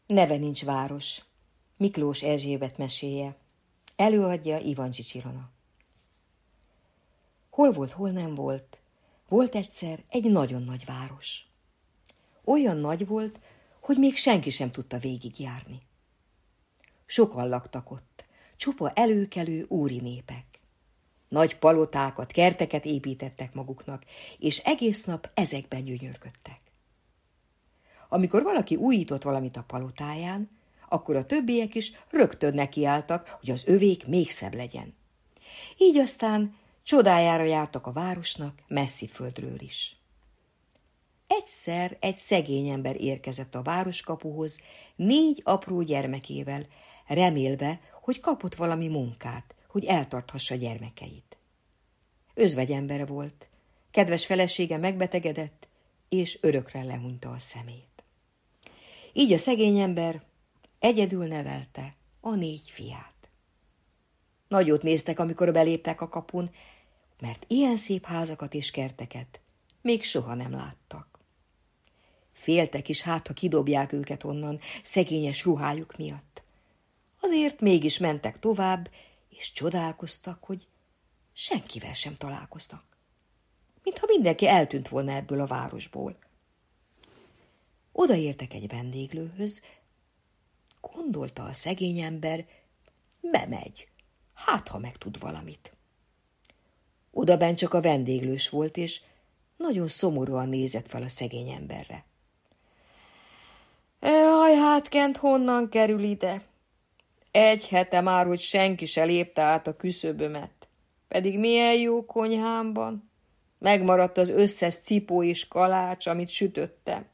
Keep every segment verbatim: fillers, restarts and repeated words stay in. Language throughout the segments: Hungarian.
Neve nincs város. Miklós Erzsébet meséje. Előadja Ivancsics Ilona. Hol volt, hol nem volt, volt egyszer egy nagyon nagy város. Olyan nagy volt, hogy még senki sem tudta végigjárni. Sokan laktak ott, csupa előkelő úri népek. Nagy palotákat, kerteket építettek maguknak, és egész nap ezekben gyönyörködtek. Amikor valaki újított valamit a palotáján, akkor a többiek is rögtön nekiálltak, hogy az övék még szebb legyen. Így aztán csodájára jártak a városnak messzi földről is. Egyszer egy szegény ember érkezett a városkapuhoz négy apró gyermekével, remélve, hogy kapott valami munkát, hogy eltarthassa gyermekeit. Özvegyember volt, kedves felesége megbetegedett, és örökre lehunyta a szemét. Így a szegény ember egyedül nevelte a négy fiát. Nagyot néztek, amikor beléptek a kapun, mert ilyen szép házakat és kerteket még soha nem láttak. Féltek is, hát ha kidobják őket onnan szegényes ruhájuk miatt. Azért mégis mentek tovább, és csodálkoztak, hogy senkivel sem találkoztak. Mintha mindenki eltűnt volna ebből a városból. Odaértek egy vendéglőhöz, gondolta a szegény ember, bemegy, hát ha megtud valamit. Odabent csak a vendéglős volt, és nagyon szomorúan nézett fel a szegény emberre. Jaj, hát Kent honnan kerül ide? Egy hete már, hogy senki se lépte át a küszöbömet. Pedig milyen jó konyhámban. Megmaradt az összes cipó és kalács, amit sütöttem.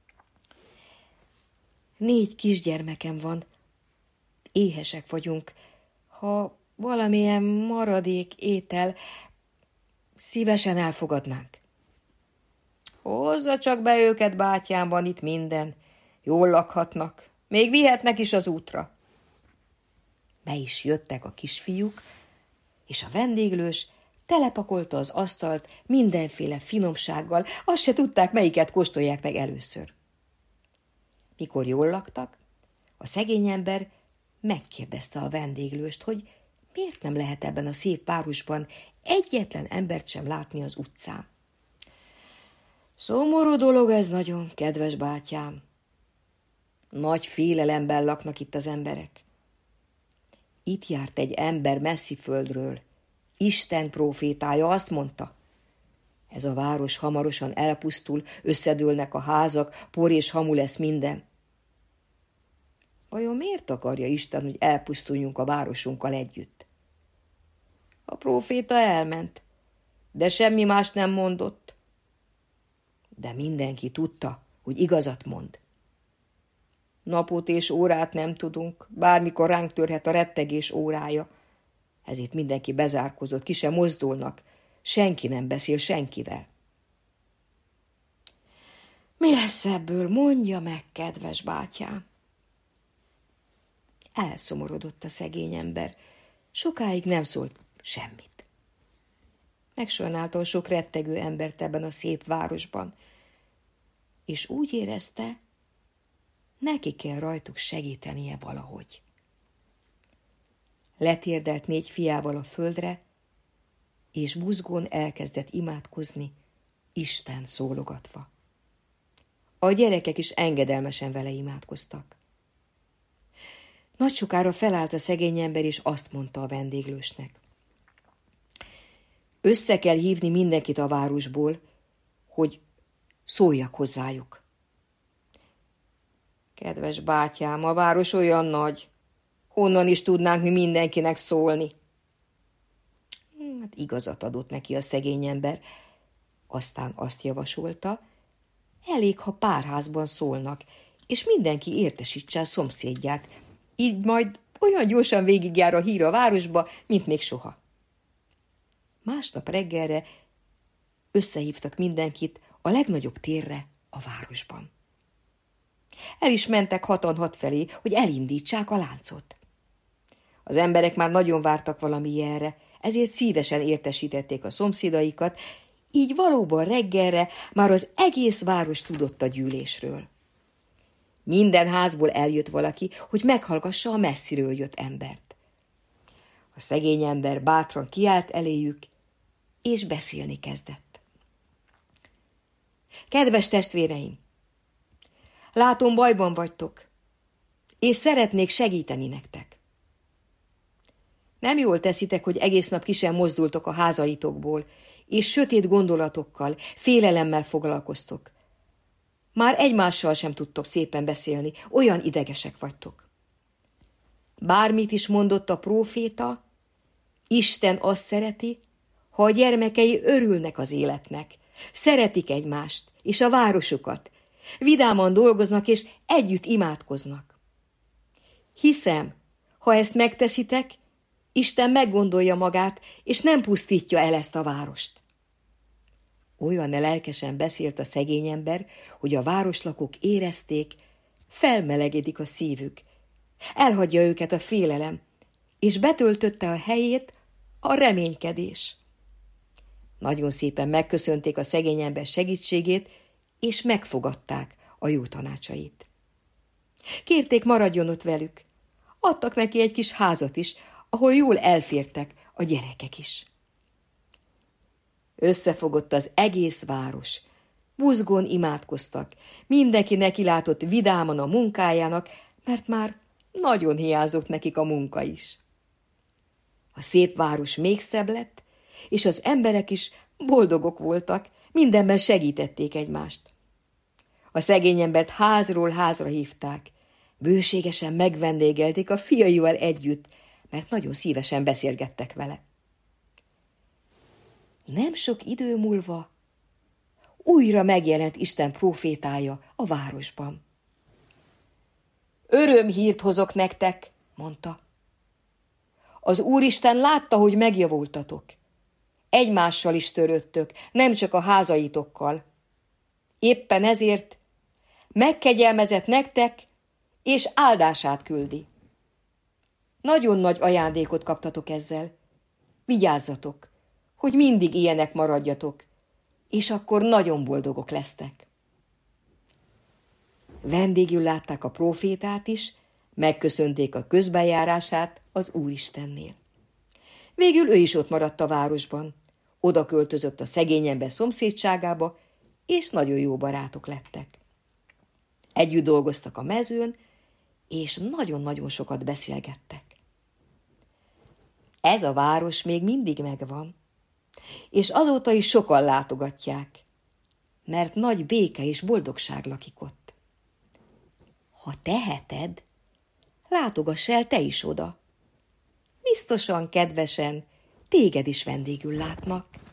Négy kisgyermekem van. Éhesek vagyunk. Ha valamilyen maradék étel, szívesen elfogadnánk. Hozza csak be őket, bátyám, van itt minden. Jól lakhatnak. Még vihetnek is az útra. Be is jöttek a kisfiúk, és a vendéglős telepakolta az asztalt mindenféle finomsággal, azt se tudták, melyiket kóstolják meg először. Mikor jól laktak, a szegény ember megkérdezte a vendéglőst, hogy miért nem lehet ebben a szép városban egyetlen embert sem látni az utcán. Szomorú dolog ez nagyon, kedves bátyám. Nagy félelemben laknak itt az emberek. Itt járt egy ember messzi földről. Isten prófétája azt mondta, ez a város hamarosan elpusztul, összedőlnek a házak, por és hamu lesz minden. Vajon miért akarja Isten, hogy elpusztuljunk a városunkkal együtt? A próféta elment, de semmi más nem mondott. De mindenki tudta, hogy igazat mond. Napot és órát nem tudunk, bármikor ránk törhet a rettegés órája. Ezért mindenki bezárkozott, ki sem mozdulnak, senki nem beszél senkivel. Mi lesz ebből, mondja meg, kedves bátyám? Elszomorodott a szegény ember, sokáig nem szólt semmit. Megsajnálta a sok rettegő embert ebben a szép városban, és úgy érezte, neki kell rajtuk segítenie valahogy. Letérdelt négy fiával a földre, és buzgón elkezdett imádkozni, Isten szólogatva. A gyerekek is engedelmesen vele imádkoztak. Nagy sokára felállt a szegény ember, és azt mondta a vendéglősnek. Össze kell hívni mindenkit a városból, hogy szóljak hozzájuk. Kedves bátyám, a város olyan nagy, honnan is tudnánk mi mindenkinek szólni? Hát igazat adott neki a szegény ember, aztán azt javasolta, elég, ha pár házban szólnak, és mindenki értesítse a szomszédját, így majd olyan gyorsan végigjár a hír a városba, mint még soha. Másnap reggelre összehívtak mindenkit a legnagyobb térre a városban. El is mentek hatan hat felé, hogy elindítsák a láncot. Az emberek már nagyon vártak valami ilyenre, ezért szívesen értesítették a szomszédaikat, így valóban reggelre már az egész város tudott a gyűlésről. Minden házból eljött valaki, hogy meghallgassa a messziről jött embert. A szegény ember bátran kiállt eléjük, és beszélni kezdett. Kedves testvéreim! Látom, bajban vagytok, és szeretnék segíteni nektek. Nem jól teszitek, hogy egész nap ki sem mozdultok a házaitokból, és sötét gondolatokkal, félelemmel foglalkoztok. Már egymással sem tudtok szépen beszélni, olyan idegesek vagytok. Bármit is mondott a próféta, Isten azt szereti, ha a gyermekei örülnek az életnek, szeretik egymást és a városukat, vidáman dolgoznak és együtt imádkoznak. Hiszem, ha ezt megteszitek, Isten meggondolja magát, és nem pusztítja el ezt a várost. Olyan lelkesen beszélt a szegény ember, hogy a városlakók érezték, felmelegedik a szívük. Elhagyja őket a félelem, és betöltötte a helyét a reménykedés. Nagyon szépen megköszönték a szegény ember segítségét, és megfogadták a jó tanácsait. Kérték, maradjon ott velük. Adtak neki egy kis házat is, ahol jól elfértek a gyerekek is. Összefogott az egész város. Buzgón imádkoztak. Mindenki nekilátott vidáman a munkájának, mert már nagyon hiányzott nekik a munka is. A szép város még szebb lett, és az emberek is boldogok voltak, mindenben segítették egymást. A szegény embert házról házra hívták, bőségesen megvendégelték a fiaival együtt, mert nagyon szívesen beszélgettek vele. Nem sok idő múlva újra megjelent Isten prófétája a városban. Örömhírt hozok nektek, mondta. Az Úristen látta, hogy megjavultatok. Egymással is törődtök, nem csak a házaitokkal. Éppen ezért megkegyelmezett nektek, és áldását küldi. Nagyon nagy ajándékot kaptatok ezzel. Vigyázzatok, hogy mindig ilyenek maradjatok, és akkor nagyon boldogok lesztek. Vendégül látták a prófétát is, megköszönték a közbenjárását az Úristennél. Végül ő is ott maradt a városban, oda költözött a szegény ember szomszédságába, és nagyon jó barátok lettek. Együtt dolgoztak a mezőn, és nagyon-nagyon sokat beszélgettek. Ez a város még mindig megvan, és azóta is sokan látogatják, mert nagy béke és boldogság lakik ott. Ha teheted, látogass el te is oda. Biztosan kedvesen téged is vendégül látnak.